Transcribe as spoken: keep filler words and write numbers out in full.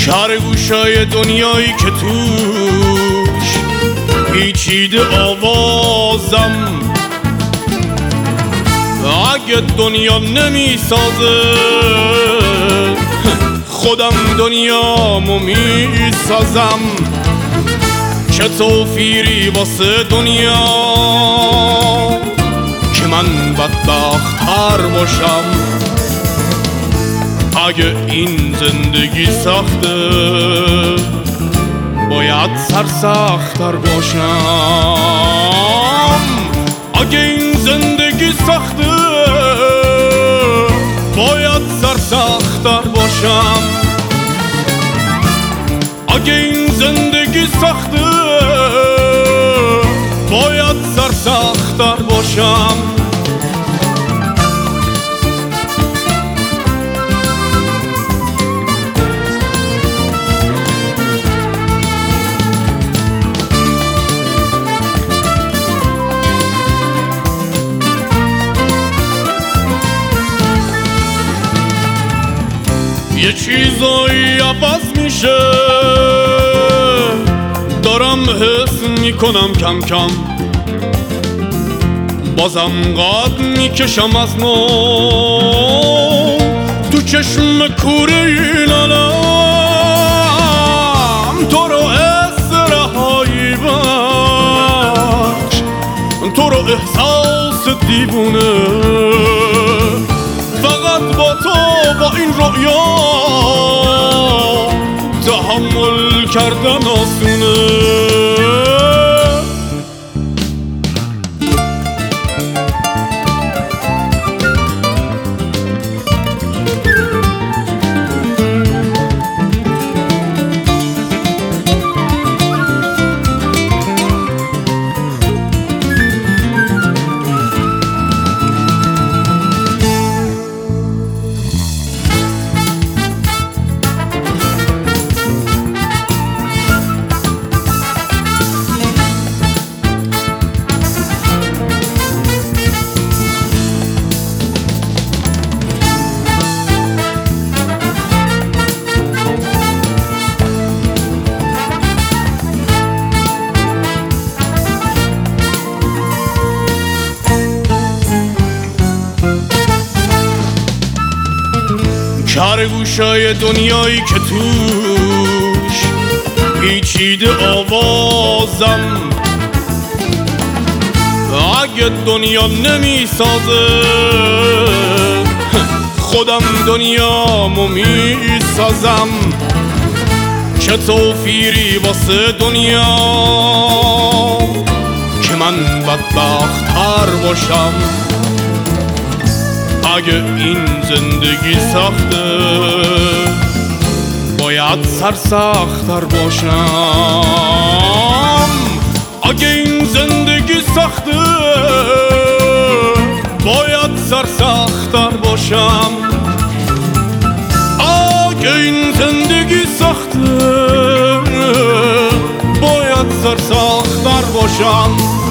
کار گوشای دنیایی که توش پیچیده آوازم، اگه دنیا نمی سازه خودم دنیامو می سازم. چه توفیری واسه دنیا که من بدبخت‌تر باشم. اگه این زندگی سخته باید سرسخت‌تر باشم. اگه این زندگی سخته باید سرسخت‌تر باشم. اگه این زندگی سخته باید سرسخت‌تر باشم. یه چیزایی عوض میشه، دارم حس میکنم کم کم، بازم قد میکشم از نو تو چشم کوره این عالم. تو رو اسرهایی بخش، تو رو احساس دیوونه، فقط با تو با این رؤیا تحمل کردن آسونه. کار گوشای دنیایی که توش پیچیده آوازم، اگه دنیا نمی سازه خودم دنیامو می سازم. چه توفیری واسه دنیا که من بدبخت‌تر باشم. اگه این زندگی سخته باید سرسخت‌تر باشم. اگه این زندگی سخته باید سرسخت‌تر باشم. اگه این زندگی سخته باید سرسخت‌تر باشم.